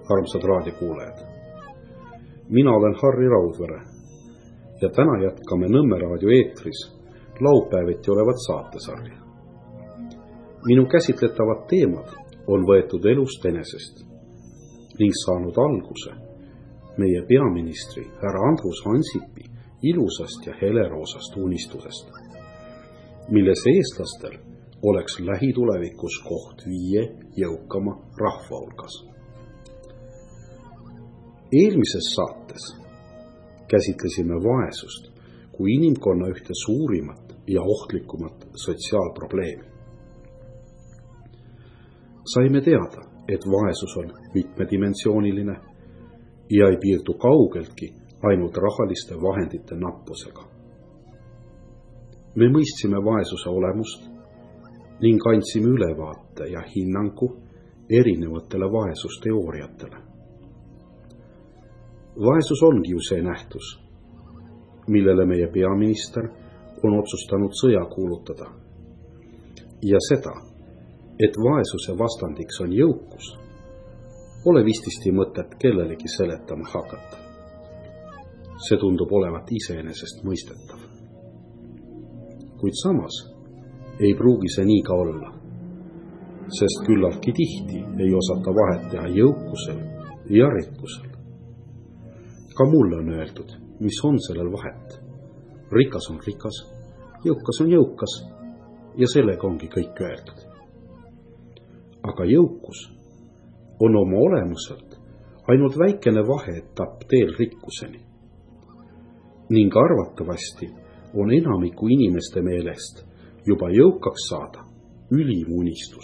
armsad raadiokuulajad. Mina olen Harri Raudvere ja täna jätkame Nõmme raadio eetris laupäeviti olevat saatesarja. Minu käsitletavad teemad on võetud elust enesest ning saanud alguse meie peaministri härra Andrus Ansipi ilusast ja heleroosast unistusest, milles eestlastel oleks lähitulevikus koht 5 jõukama rahva hulgas. Eelmises saates käsitlesime vaesust kui inimkonna ühte suurimat ja ohtlikumat sotsiaalprobleemi. Saime teada, et vaesus on mitmedimensiooniline ja ei piirdu kaugeltki ainult rahaliste vahendite nappusega. Me mõistsime vaesuse olemust ning andsime ülevaate ja hinnangu erinevatele vaesusteooriatele. Vaesus ongi ju see nähtus, millele meie peaminister on otsustanud sõja kuulutada. Ja seda, et vaesuse vastandiks on jõukus, pole vististi mõtet kellelegi seletama hakata. See tundub olevat iseenesest mõistetav. Kuid samas ei pruugi see nii ka olla, sest küllaltki tihti ei osata vahet teha jõukusel ja rikkusel. Ka mulle on öeldud, mis on sellel vahet. Rikas on rikas, jõukas on jõukas ja sellega ongi kõik öeldud. Aga jõukus on oma olemuselt ainult väikene vaheetapp teel rikkuseni. Ning arvatavasti on enamiku inimeste meelest juba jõukaks saada ülim unistus.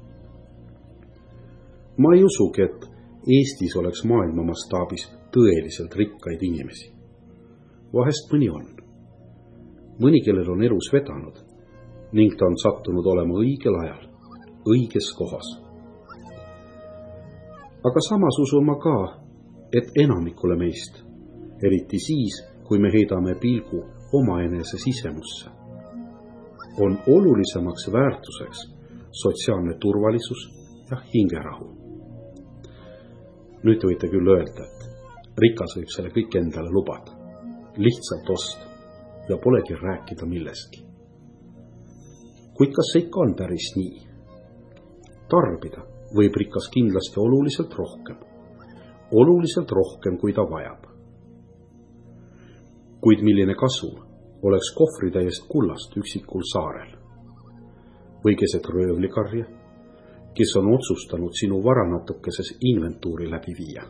Ma ei usugi, et Eestis oleks maailma mastaabis tõeliselt rikkaid inimesi. Vahest mõni on. Mõni, kellel on elus vedanud ning ta on sattunud olema õigel ajal, õiges kohas. Aga samas usun ma ka, et enamikule meist, eriti siis, kui me heidame pilgu omaenese sisemusse, on olulisemaks väärtuseks sotsiaalne turvalisus ja hingerahu. Nüüd võite küll öelda, et rikas võib selle kõik endale lubada, lihtsalt osta ja polegi rääkida millestki. Kuid kas see ikka on päris nii? Tarbida võib rikas kindlasti oluliselt rohkem, kui ta vajab. Kuid milline kasu oleks kohvritäiest kullast üksikul saarel või keset röövlikarja, kes on otsustanud sinu varanatukeses inventuuri läbi viia.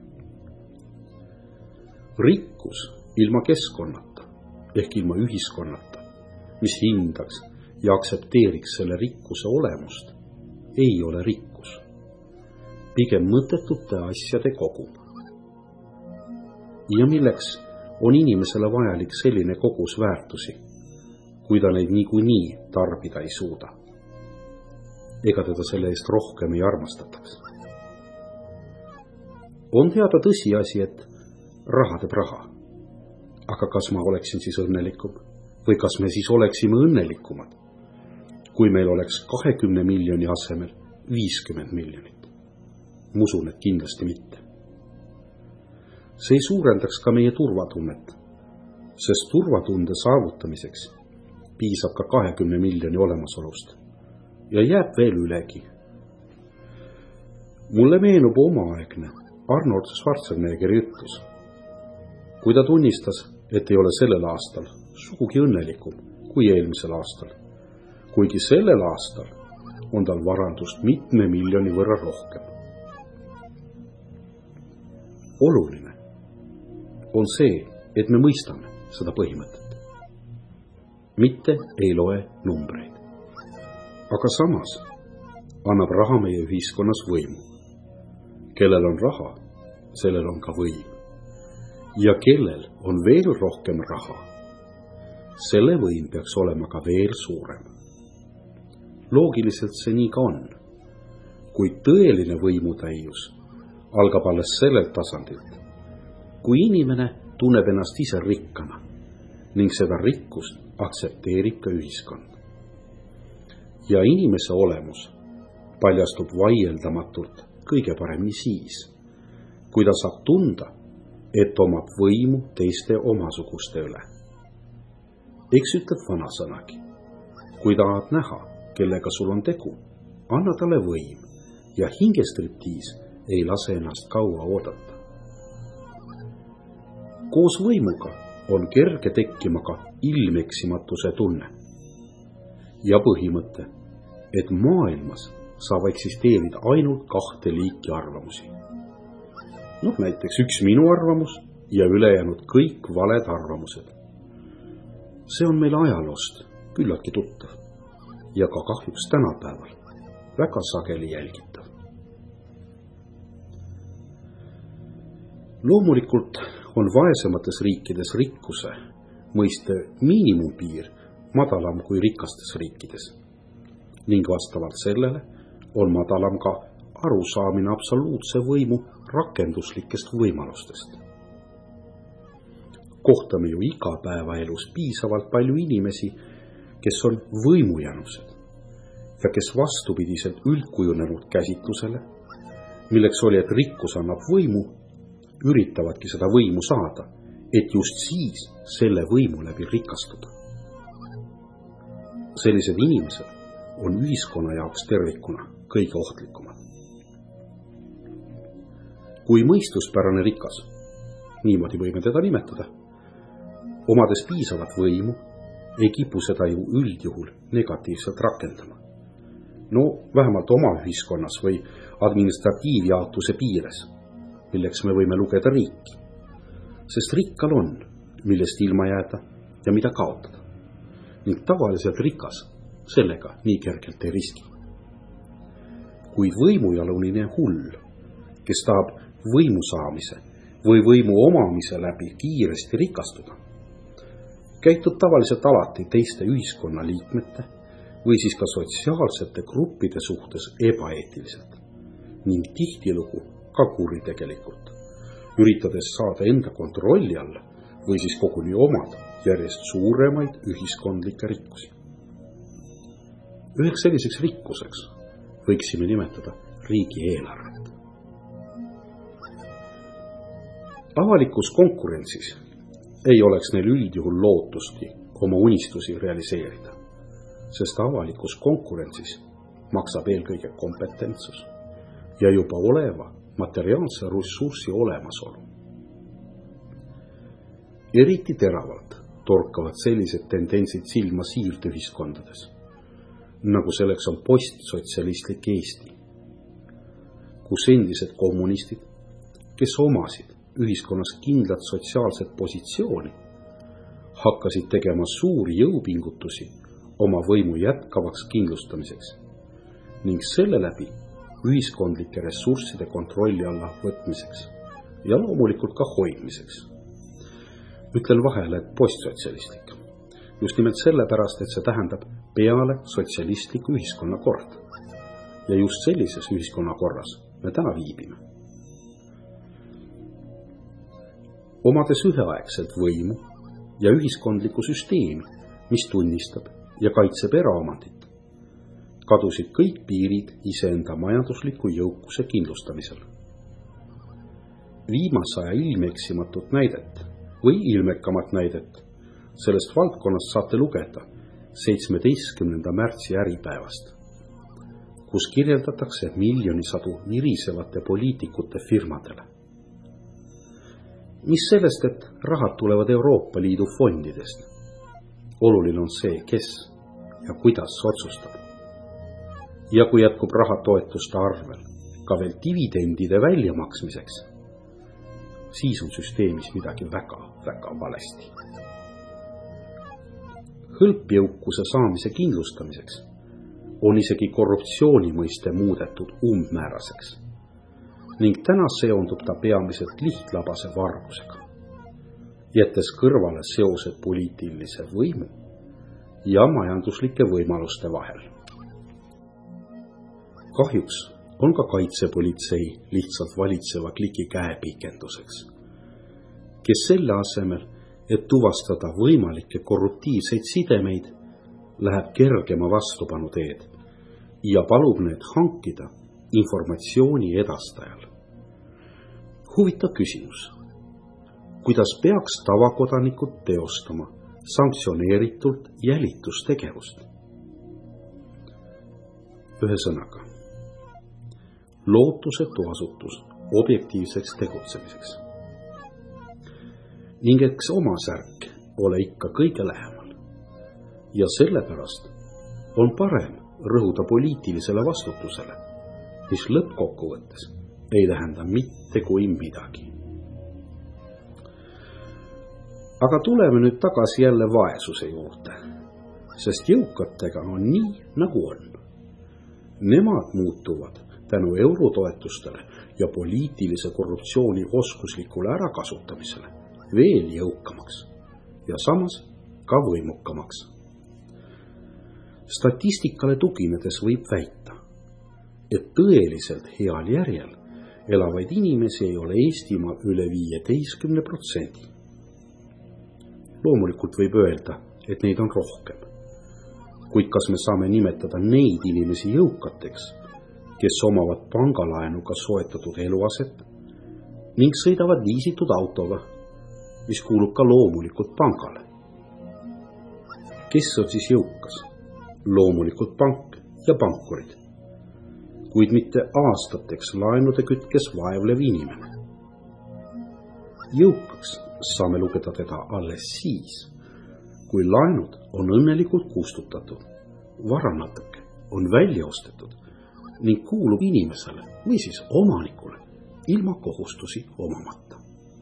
Rikkus ilma keskkonnata ehk ilma ühiskonnata, mis hindaks ja aktsepteeriks selle rikkuse olemust, ei ole rikkus, pigem mõttetute asjade kogum. Ja milleks on inimesele vajalik selline kogus väärtusi, kui ta neid niikuinii tarbida ei suuda? Ega teda selle eest rohkem ei armastataks. On teada tõsiasi, et raha teeb raha. Aga kas ma oleksin siis õnnelikum? Või kas me siis oleksime õnnelikumad, kui meil oleks 20 miljoni asemel 50 miljonit? Musun, et kindlasti mitte. See ei suurendaks ka meie turvatunnet, sest turvatunde saavutamiseks piisab ka 20 miljoni olemasolust ja jääb veel ülegi. Mulle meenub omaaegne Arnold Schwarzeneggeri ütlus, kui ta tunnistas, et ei ole sellel aastal sugugi õnnelikum kui eelmisel aastal, kuigi sellel aastal on tal varandust mitme miljoni võrra rohkem. Oluline on see, et me mõistame seda põhimõtet. Mitte ei loe numbreid. Aga samas annab raha meie ühiskonnas võimu. Kellel on raha, sellel on ka võim. Ja kellel on veel rohkem raha, selle võim peaks olema ka veel suurem. Loogiliselt see nii ka on, kuid tõeline võimutäius algab alles sellelt tasandilt, kui inimene tunneb ennast ise rikkana ning seda rikkust aktsepteerib ka ühiskond. Ja inimese olemus paljastub vaieldamatult kõige paremini siis, kui ta saab tunda, et omab võimu teiste omasuguste üle. Eks ütleb vanasõnagi, kui tahad näha, kellega sul on tegu, anna talle võim ja hingestriptiis ei lase ennast kaua oodata. Koos võimuga on kerge tekkima ka ilmeksimatuse tunne ja põhimõte, et maailmas saab eksisteerida ainult 2 liiki arvamusi. Näiteks üks minu arvamus ja ülejäänud kõik valed arvamused. See on meil ajaloost küllaltki tuttav ja ka kahjuks tänapäeval väga sageli jälgitav. Loomulikult on vaesemates riikides rikkuse mõiste miinimumpiir madalam kui rikastes riikides ning vastavalt sellele on madalam ka arusaamine absoluutse võimu rakenduslikest võimalustest. Kohtame ju igapäevaelus piisavalt palju inimesi, kes on võimujänused ja kes vastupidiselt üldkujunenud käsitlusele, milleks oli, et rikkus annab võimu, üritavadki seda võimu saada, et just siis selle võimu läbi rikastuda. Sellised inimesed on ühiskonna jaoks tervikuna kõige ohtlikumad. Kui mõistuspärane rikas, niimoodi võime teda nimetada, omades piisavat võimu, ei kipu seda ju üldjuhul negatiivselt rakendama. Vähemalt oma ühiskonnas või administratiivjaotuse piires, milleks me võime lugeda riiki, sest rikkal on, millest ilma jääda ja mida kaotada, ning tavaliselt rikas sellega nii kergelt ei riski. Kuid võimujaluline hull, kes tahab võimu saamise või võimu omamise läbi kiiresti rikastuda, käitub tavaliselt alati teiste ühiskonnaliikmete või siis ka sotsiaalsete gruppide suhtes ebaeetiliselt ning tihtilugu ka kuritegelikult, üritades saada enda kontrolli alla või siis koguni omada järjest suuremaid ühiskondlikke rikkusi. Üheks selliseks rikkuseks võiksime nimetada riigieelarvet. Avalikus konkurentsis ei oleks neil üldjuhul lootustki oma unistusi realiseerida, sest avalikus konkurentsis maksab eelkõige kompetentsus ja juba oleva materiaalse ressursi olemasolu. Eriti teravalt torkavad sellised tendentsid silma siirdeühiskondades, nagu selleks on postsotsialistlik Eesti, kus endised kommunistid, kes omasid ühiskonnas kindlat sotsiaalset positsiooni, hakkasid tegema suuri jõupingutusi oma võimu jätkavaks kindlustamiseks ning selle läbi ühiskondlike ressursside kontrolli alla võtmiseks ja loomulikult ka hoidmiseks. Ütlen vahele, et postsotsialistlik, just nimelt sellepärast, et see tähendab peale sotsialistliku ühiskonnakorda ja just sellises ühiskonnakorras me täna viibime. Omades üheaegselt võimu ja ühiskondlikku süsteemi, mis tunnistab ja kaitseb eraomandit, kadusid kõik piirid iseenda majandusliku jõukuse kindlustamisel. Viimase aja ilmeksimatut näidet või ilmekamat näidet sellest valdkonnast saate lugeda 17. märtsi Äripäevast, kus kirjeldatakse miljonisadu virisevate poliitikute firmadele. Mis sellest, et rahad tulevad Euroopa Liidu fondidest? Oluline on see, kes ja kuidas otsustab. Ja kui jätkub raha toetuste arvel ka veel dividendide väljamaksmiseks, siis on süsteemis midagi väga valesti. Hõlpjõukuse saamise kindlustamiseks on isegi korruptsiooni mõiste muudetud umbmääraseks ning täna seondub ta peamiselt lihtlabase vargusega, jättes kõrvale seosed poliitilise võimu ja majanduslike võimaluste vahel. Kahjuks on ka kaitsepolitsei lihtsalt valitseva kliki käepikenduseks, kes selle asemel, et tuvastada võimalikke korruptiivseid sidemeid, läheb kergema vastupanu teed ja palub need hankida informatsiooni edastajal. Huvitav küsimus. Kuidas peaks tavakodanikud teostama sanktsioneeritult jälitustegevust? Ühesõnaga, lootusetu asutus objektiivseks tegutsemiseks. Ning eks oma särk ole ikka kõige lähemal. Ja sellepärast on parem rõhuda poliitilisele vastutusele, mis lõppkokkuvõttes ei tähenda mitte kui midagi. Aga tuleme nüüd tagasi jälle vaesuse juurde, sest jõukatega on nii, nagu on. Nemad muutuvad tänu eurotoetustele ja poliitilise korruptsiooni oskuslikule ärakasutamisele veel jõukamaks ja samas ka võimukamaks. Statistikale tuginedes võib väita, et tõeliselt heal järjel elavaid inimesi ei ole Eestimaal üle 15%. Loomulikult võib öelda, et neid on rohkem. Kuid kas me saame nimetada neid inimesi jõukateks, kes omavad pangalaenuga soetatud eluaset ning sõidavad liisitud autoga, mis kuulub ka loomulikult pangale? Kes on siis jõukas? Loomulikult pank ja pankurid, kuid mitte aastateks laenude kütkes vaevlev inimene. Jõukaks saame lugeda teda alles siis, kui laenud on õnnelikult kustutatud, vara natuke on välja ostetud ning kuulub inimesele või siis omanikule ilma kohustusi omamata.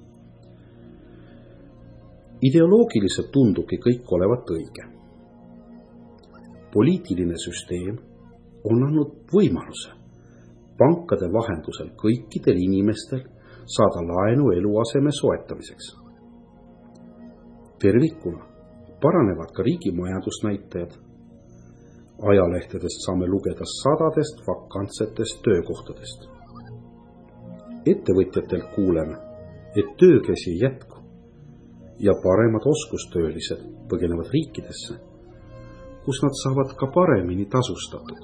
Ideoloogiliselt tundubki kõik olevat õige. Poliitiline süsteem on andnud võimaluse pankade vahendusel kõikidel inimestel saada laenu eluaseme soetamiseks. Tervikuna paranevad ka riigi majandusnäitajad. Ajalehtedest saame lugeda sadadest vakantsetest töökohtadest. Ettevõtjatelt kuuleme, et töökäsi ei jätku ja paremad oskustöölised põgenevad riikidesse, kus nad saavad ka paremini tasustatud.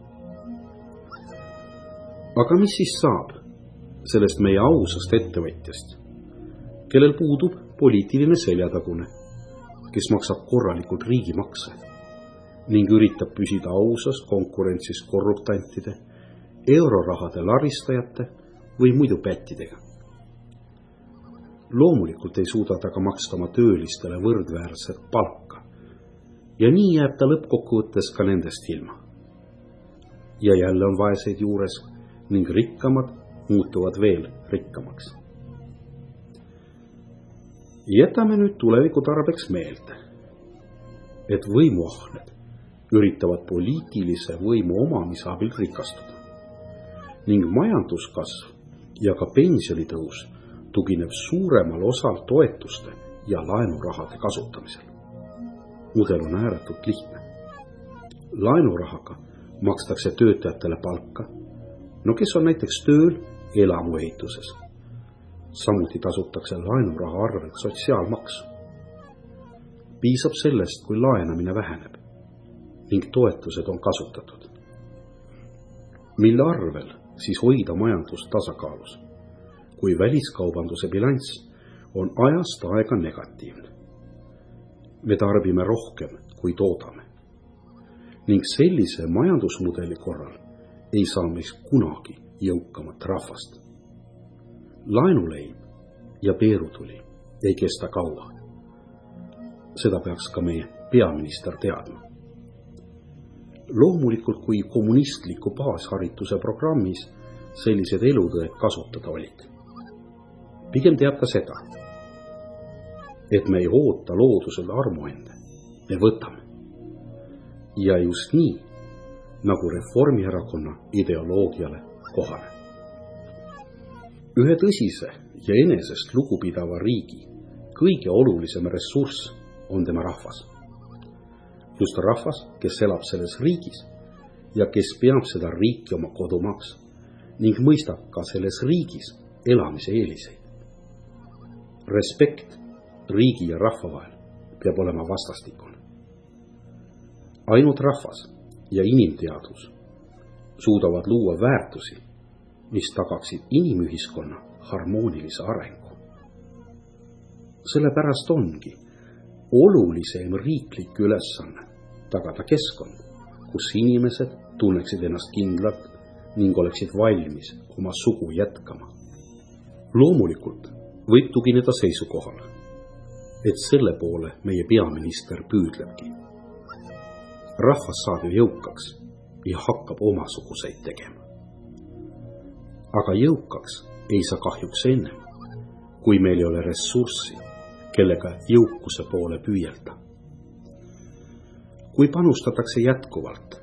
Aga mis siis saab sellest meie ausast ettevõtjast, kellel puudub poliitiline seljatagune, kes maksab korralikult riigimakse ning üritab püsida ausas konkurentsis korruptantide, eurorahade laristajate või muidu pättidega. Loomulikult ei suuda ta ka maksta oma töölistele võrdväärset palka ja nii jääb ta lõppkokkuvõttes ka nendest ilma. Ja jälle on vaeseid juures ning rikkamad muutuvad veel rikkamaks. Jätame nüüd tuleviku tarbeks meelde, et võimuahned üritavad poliitilise võimu omamise abil rikastuda ning majanduskasv ja ka pensionitõus tugineb suuremal osal toetuste ja laenurahade kasutamisel. Mudel on ääretult lihtne. Laenurahaga makstakse töötajatele palka, kes on näiteks tööl elamuehituses. Samuti tasutakse laenuraha arvelt sotsiaalmaksu. Piisab sellest, kui laenamine väheneb ning toetused on kasutatud. Mille arvel siis hoida majandust tasakaalus, kui väliskaubanduse bilanss on ajast aega negatiivne? Me tarbime rohkem, kui toodame. Ning sellise majandusmudeli korral ei saa meist kunagi jõukamat rahvast. Laenuleib ja peerutuli ei kesta kaua. Seda peaks ka meie peaminister teadma. Loomulikult, kui kommunistliku baasharituse programmis sellised elutõed kasutada olid. Pigem teab ta seda, et me ei oota loodusele armuende, me võtame. Ja just nii, nagu Reformierakonna ideoloogiale kohane. Ühe tõsise ja enesest lugupidava riigi kõige olulisem ressurss on tema rahvas. Just rahvas, kes elab selles riigis ja kes peab seda riiki oma kodumaaks ning mõistab ka selles riigis elamise eeliseid. Respekt riigi ja rahva vahel peab olema vastastikune. Ainult rahvas ja inimteadus suudavad luua väärtusi, mis tagaksid inimühiskonna harmoonilise arengu. Sellepärast ongi olulisem riiklik ülesanne tagada keskkond, kus inimesed tunneksid ennast kindlalt ning oleksid valmis oma sugu jätkama. Loomulikult võib tugineda seisukohale, et selle poole meie peaminister püüdlebki. Rahvas saab ju jõukaks ja hakkab omasuguseid tegema. Aga jõukaks ei saa kahjuks ennem, kui meil ei ole ressurssi, kellega jõukuse poole püüelda. Kui panustatakse jätkuvalt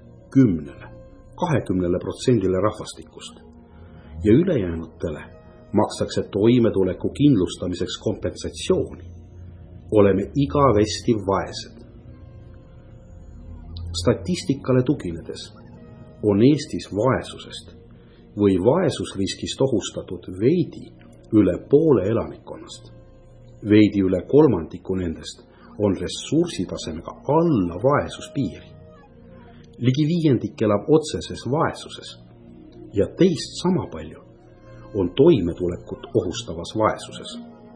10–20% rahvastikust ja ülejäänutele makstakse toimetuleku kindlustamiseks kompensatsiooni, oleme igavesti vaesed. Statistikale tuginedes on Eestis vaesusest või vaesusriskist ohustatud veidi üle poole elanikkonnast. Veidi üle kolmandiku nendest on ressursitasemega alla vaesuspiiri. Ligi 1/5 elab otseses vaesuses ja teist sama palju on toimetulekut ohustavas vaesuses.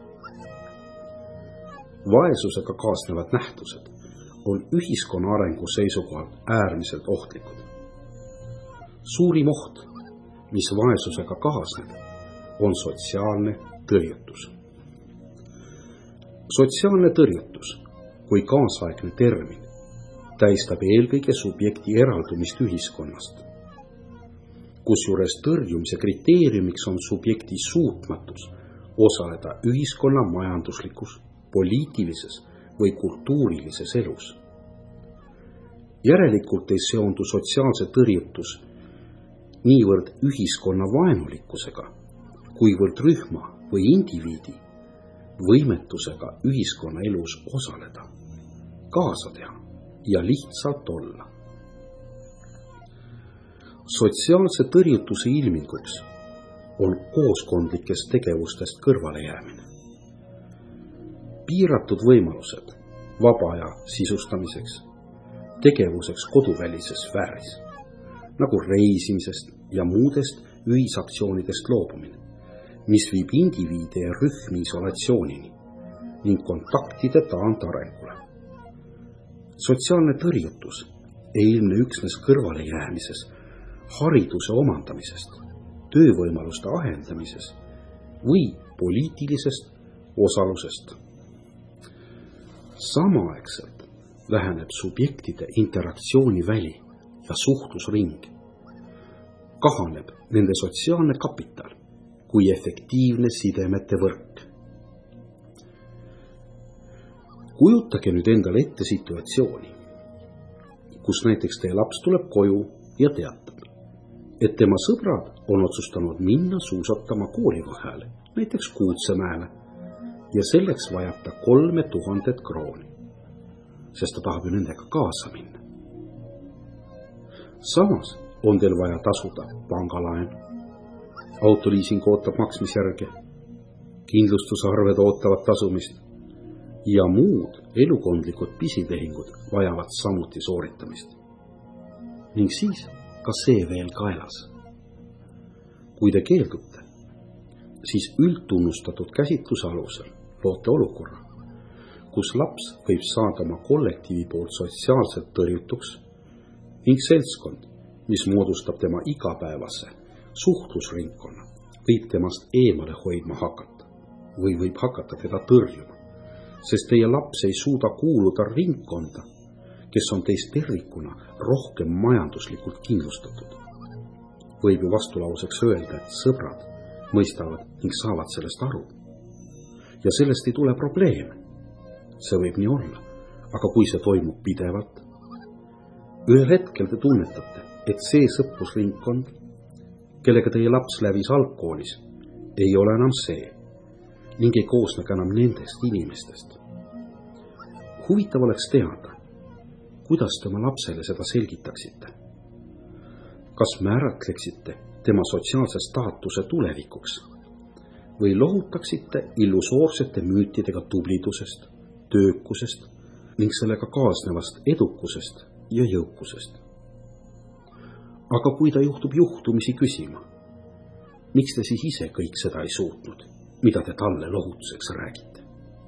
Vaesusega kaasnevad nähtused on ühiskonna arengu seisukohalt äärmiselt ohtlikud. Suurim oht, mis vaesusega kaasneb, on sotsiaalne tõrjutus. Sotsiaalne tõrjutus kui kaasaegne termin tähistab eelkõige subjekti eraldumist ühiskonnast, kusjuures tõrjumise kriteeriumiks on subjekti suutmatus osaleda ühiskonna majanduslikus, poliitilises või kultuurilises elus. Järelikult ei seondu sotsiaalse tõrjutus niivõrd ühiskonna vaenulikkusega, kuivõrd rühma või indiviidi võimetusega ühiskonna elus osaleda, kaasa teha ja lihtsalt olla. Sotsiaalse tõrjutuse ilminguks on kooskondlikest tegevustest kõrvalejäämine. Piiratud võimalused vaba aja sisustamiseks, tegevuseks koduvälises sfääris, nagu reisimisest ja muudest ühisaktsioonidest loobumine, mis viib indiviide ja rühmi isolatsioonini ning kontaktide taandarengule. Sotsiaalne tõrjutus ei ilmne üksnes kõrvalejäämises, hariduse omandamisest, töövõimaluste ahendamises või poliitilisest osalusest. Samaaegselt väheneb subjektide interaktsiooniväli ja suhtlusring. Kahaneb nende sotsiaalne kapital kui efektiivne sidemete võrk. Kujutage nüüd endale ette situatsiooni, kus näiteks teie laps tuleb koju ja teatab, et tema sõbrad on otsustanud minna suusatama koolivaheajal, näiteks Kuutsemäele, ja selleks vajab ta 3000 krooni, sest ta tahab ju nendega kaasa minna. Samas on teil vaja tasuda pangalaen, autoliising ootab maksmisjärge, kindlustusarved ootavad tasumist ja muud elukondlikud pisitehingud vajavad samuti sooritamist. Ning siis ka see veel kaelas. Kui te keeldute, siis üldtunnustatud käsitluse alusel loote olukorra, kus laps võib saada oma kollektiivi poolt sotsiaalselt tõrjutuks ning seltskond, mis moodustab tema igapäevase suhtlusringkonna, võib temast eemale hoidma hakata või võib hakata teda tõrjuma, sest teie laps ei suuda kuuluda ringkonda, kes on teist tervikuna rohkem majanduslikult kindlustatud. Võib ju vastulauseks öelda, et sõbrad mõistavad ning saavad sellest aru. Ja sellest ei tule probleeme. See võib nii olla, aga kui see toimub pidevalt, ühel hetkel te tunnetate, et see sõprusringkond, kellega teie laps lävis algkoolis, ei ole enam see ning ei koosne ka enam nendest inimestest. Huvitav oleks teada, kuidas tema lapsele seda selgitaksite. Kas määratleksite tema sotsiaalse staatuse tulevikuks või lohutaksite illusoorsete müütidega tublidusest, töökusest ning sellega kaasnevast edukusest ja jõukusest. Aga kui ta juhtub juhtumisi küsima, miks te siis ise kõik seda ei suutnud, mida te talle lohutuseks räägite?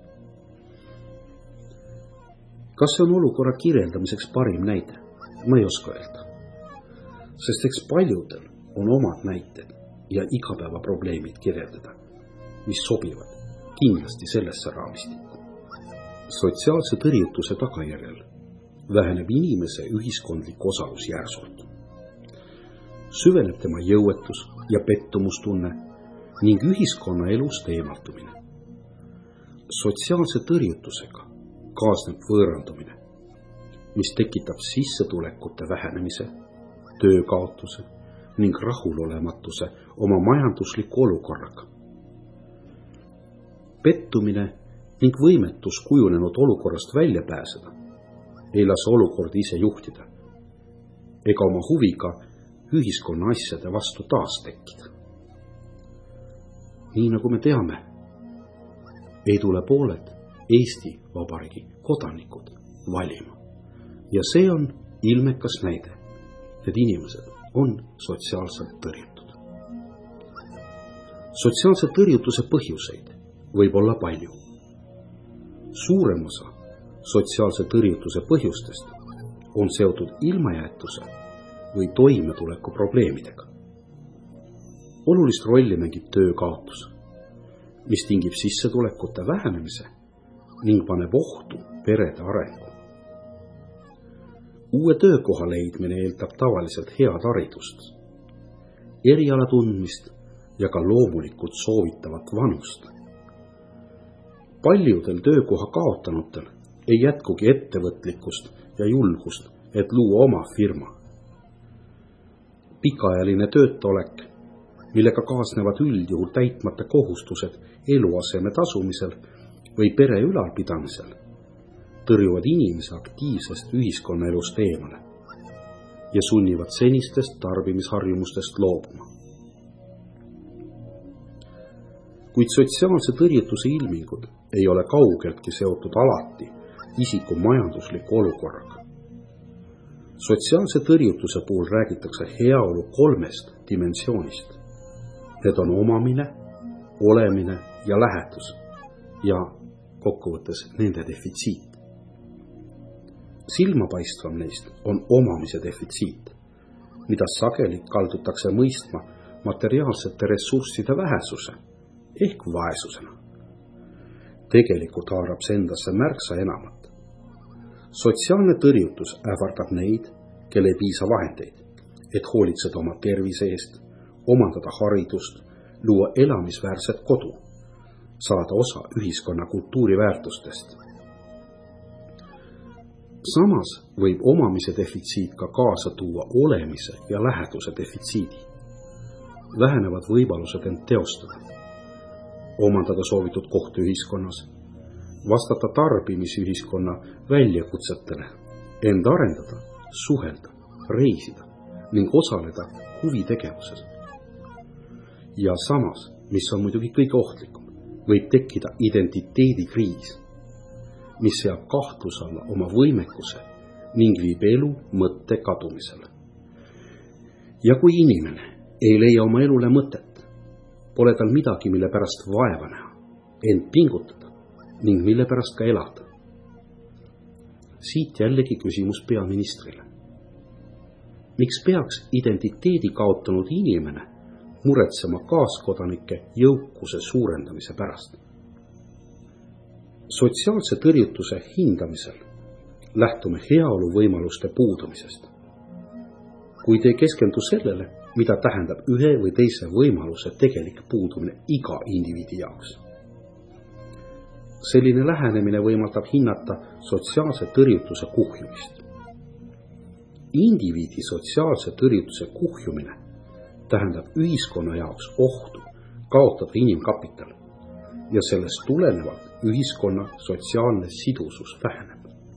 Kas see on olukorra kirjeldamiseks parim näide? Ma ei oska öelda. Sest eks paljudel on omad näited ja igapäevaprobleemid kirjeldada, mis sobivad kindlasti sellesse raamistikku. Sotsiaalse tõrjutuse tagajärjel väheneb inimese ühiskondlik osalus järsult. Süveneb tema jõuetus ja pettumustunne ning ühiskonna elust eemaldumine. Sotsiaalse tõrjutusega kaasneb võõrandumine, mis tekitab sissetulekute vähenemise, töökaotuse ning rahulolematuse oma majandusliku olukorraga. Pettumine ning võimetus kujunenud olukorrast välja pääseda ei lase olukorda ise juhtida ega oma huviga ühiskonna asjade vastu taas tekkida. Nii nagu me teame, ei tule pooled Eesti Vabariigi kodanikud valima ja see on ilmekas näide, et inimesed on sotsiaalselt tõrjutud. Sotsiaalse tõrjutuse põhjuseid võib olla palju. Suurem osa sotsiaalse tõrjutuse põhjustest on seotud ilmajäetuse või toimetuleku probleemidega. Olulist rolli mängib töökaotus, mis tingib sissetulekute vähenemise ning paneb ohtu perede arengu. Uue töökoha leidmine eeldab tavaliselt head haridust, eriala tundmist ja ka loomulikult soovitavat vanust. Paljudel töökoha kaotanutel ei jätkugi ettevõtlikkust ja julgust, et luua oma firma. Pikaajaline töötaolek, millega kaasnevad üldjuhul täitmata kohustused eluaseme tasumisel või pere ülalpidamisel, tõrjuvad inimese aktiivsest ühiskonnaelust eemale ja sunnivad senistest tarbimisharjumustest loobuma. Kuid sotsiaalse tõrjutuse ilmingud ei ole kaugeltki seotud alati isiku majandusliku olukorraga. Sotsiaalse tõrjutuse puhul räägitakse heaolu 3 dimensioonist. Need on omamine, olemine ja lähedus ja kokkuvõttes nende defitsiit. Silmapaistvam neist on omamise defitsiit, mida sageli kaldutakse mõistma materiaalsete ressursside vähesuse ehk vaesusena. Tegelikult haarab see endasse märksa enamat. Sotsiaalne tõrjutus ähvardab neid, kel ei piisa vahendeid, et hoolitseda oma tervise eest, omandada haridust, luua elamisväärset kodu, saada osa ühiskonna kultuuriväärtustest. Samas võib omamise defitsiit ka kaasa tuua olemise ja läheduse defitsiidi. Vähenevad võimalused end teostada, omandada soovitud kohta ühiskonnas, vastata tarbimisühiskonna väljakutsetele, end arendada, suhelda, reisida ning osaleda huvitegevuses. Ja samas, mis on muidugi kõige ohtlikum, võib tekkida identiteedikriis, mis seab kahtluse alla oma võimekuse ning viib elu mõtte kadumisele. Ja kui inimene ei leia oma elule mõtet, pole tal midagi, mille pärast vaeva näha, ent pingutada ning mille pärast ka elada. Siit jällegi küsimus peaministrile. Miks peaks identiteedi kaotanud inimene muretsema kaaskodanike jõukuse suurendamise pärast? Sotsiaalse tõrjutuse hindamisel lähtume heaolu võimaluste puudumisest. Kuid ei keskendu sellele, mida tähendab ühe või teise võimaluse tegelik puudumine iga indiviidi jaoks. Selline lähenemine võimaldab hinnata sotsiaalse tõrjutuse kuhjumist. Indiviidi sotsiaalse tõrjutuse kuhjumine tähendab ühiskonna jaoks ohtu kaotada inimkapital ja sellest tulenevalt ühiskonna sotsiaalne sidusus väheneb.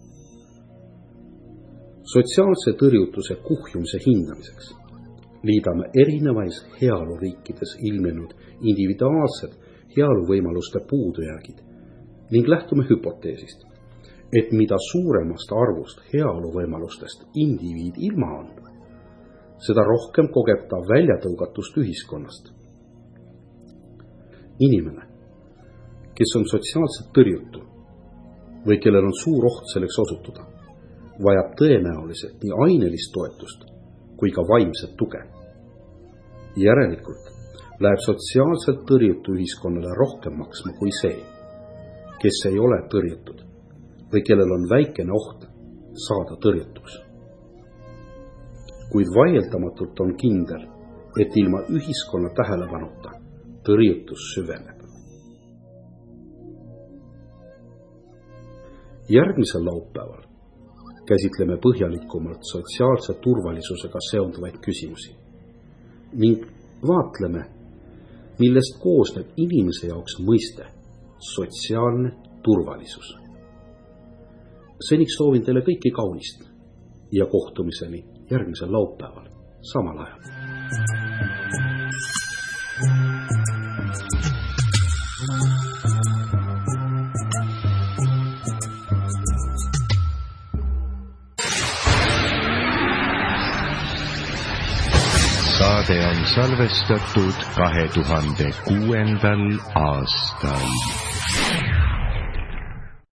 Sotsiaalse tõrjutuse kuhjumise hindamiseks liidame erinevais heaoluriikides ilmnenud individuaalsed heaoluvõimaluste puudujäägid ning lähtume hüpoteesist, et mida suuremast arvust heaoluvõimalustest indiviid ilma on, seda rohkem kogeb ta väljatõugatust ühiskonnast Inimene, kes on sotsiaalselt tõrjutu või kellel on suur oht selleks osutuda, vajab tõenäoliselt nii ainelist toetust kui ka vaimset tuge. Järelikult läheb sotsiaalselt tõrjutu ühiskonnale rohkem maksma kui see, kes ei ole tõrjutud või kellel on väikene oht saada tõrjutuks. Kuid vaieldamatult on kindel, et ilma ühiskonna tähelepanuta tõrjutus süveneb. Järgmisel laupäeval käsitleme põhjalikumalt sotsiaalse turvalisusega seonduvaid küsimusi ning vaatleme, millest koosneb inimese jaoks mõiste sotsiaalne turvalisus. Seniks soovin teile kõiki kaunist ja kohtumiseni järgmisel laupäeval samal ajal. Saade on salvestatud 2006. aastal.